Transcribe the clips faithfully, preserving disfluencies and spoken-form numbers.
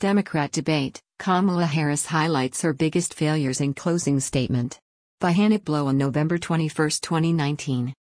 Democrat debate, Kamala Harris highlights her biggest failures in closing statement. By Hannah Blow on November twenty-first, twenty nineteen.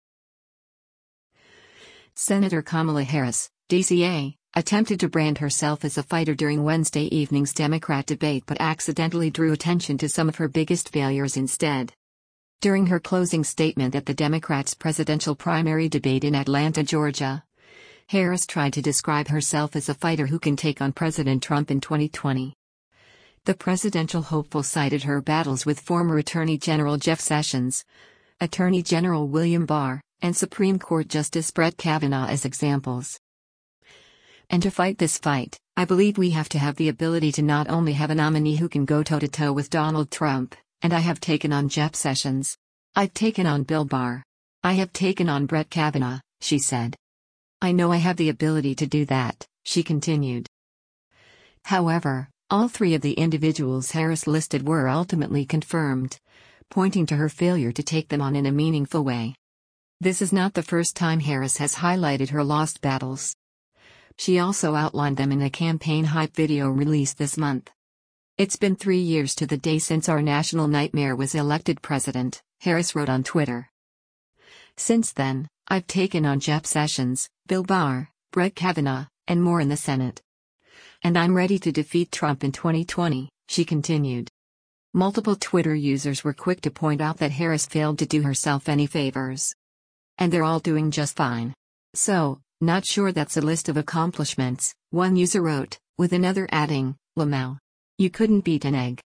Senator Kamala Harris, D C A, attempted to brand herself as a fighter during Wednesday evening's Democrat debate but accidentally drew attention to some of her biggest failures instead. During her closing statement at the Democrats' presidential primary debate in Atlanta, Georgia, Harris tried to describe herself as a fighter who can take on President Trump in twenty twenty. The presidential hopeful cited her battles with former Attorney General Jeff Sessions, Attorney General William Barr, and Supreme Court Justice Brett Kavanaugh as examples. And to fight this fight, I believe we have to have the ability to not only have a nominee who can go toe-to-toe with Donald Trump, and I have taken on Jeff Sessions. I've taken on Bill Barr. I have taken on Brett Kavanaugh, she said. I know I have the ability to do that, she continued. However, all three of the individuals Harris listed were ultimately confirmed, pointing to her failure to take them on in a meaningful way. This is not the first time Harris has highlighted her lost battles. She also outlined them in a campaign hype video released this month. It's been three years to the day since our national nightmare was elected president, Harris wrote on Twitter. Since then, I've taken on Jeff Sessions, Bill Barr, Brett Kavanaugh, and more in the Senate. And I'm ready to defeat Trump in twenty twenty, she continued. Multiple Twitter users were quick to point out that Harris failed to do herself any favors. And they're all doing just fine. So, not sure that's a list of accomplishments, one user wrote, with another adding, Lamau. You couldn't beat an egg.